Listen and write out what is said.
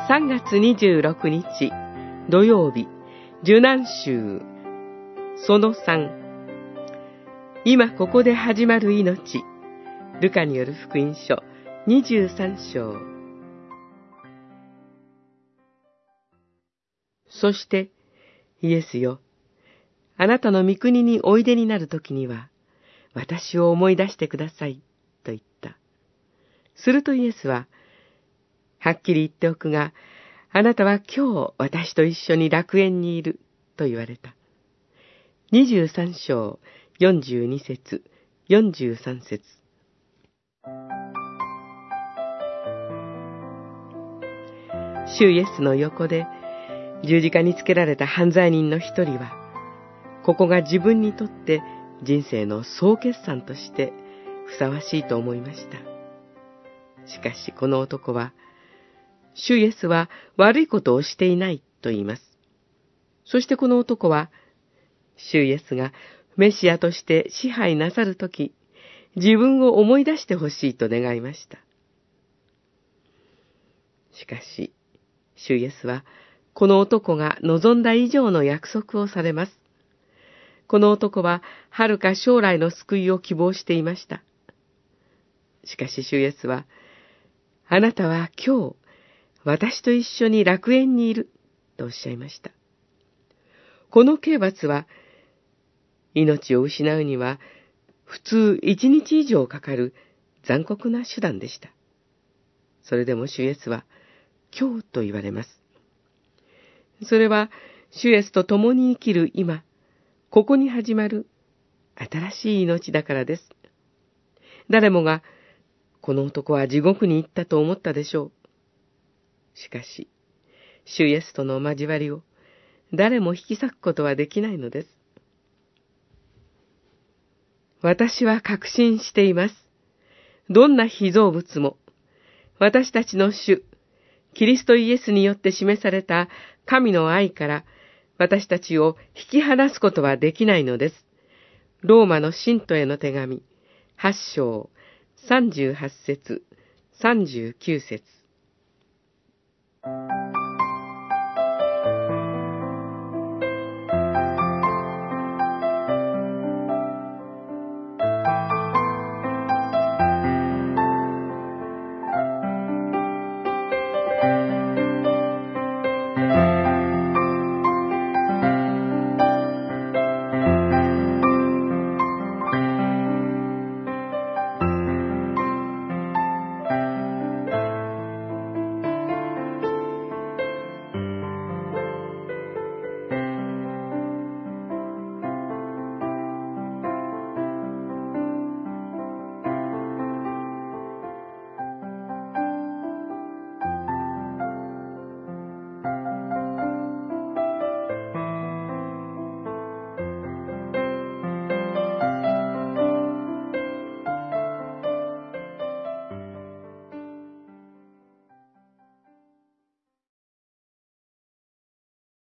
3月26日土曜日、受難週その3、今ここで始まる命。ルカによる福音書23章。そしてイエスよ、あなたの御国においでになるときには私を思い出してくださいと言った。するとイエスは、はっきり言っておくが、あなたは今日私と一緒に楽園にいると言われた。23章42節43節。主イエスの横で十字架につけられた犯罪人の一人は、ここが自分にとって人生の総決算としてふさわしいと思いました。しかしこの男は、主イエスは悪いことをしていないと言います。そしてこの男は、主イエスがメシアとして支配なさるとき、自分を思い出してほしいと願いました。しかし、主イエスは、この男が望んだ以上の約束をされます。この男は、遥か将来の救いを希望していました。しかし主イエスは、あなたは今日、私と一緒に楽園にいる、とおっしゃいました。この刑罰は、命を失うには、普通1日以上かかる残酷な手段でした。それでも主イエスは、今日と言われます。それは、主イエスと共に生きる今、ここに始まる新しい命だからです。誰もが、この男は地獄に行ったと思ったでしょう。しかし、主イエスとの交わりを誰も引き裂くことはできないのです。私は確信しています。どんな被造物も、私たちの主、キリストイエスによって示された神の愛から私たちを引き離すことはできないのです。ローマの信徒への手紙、8章、38節、39節。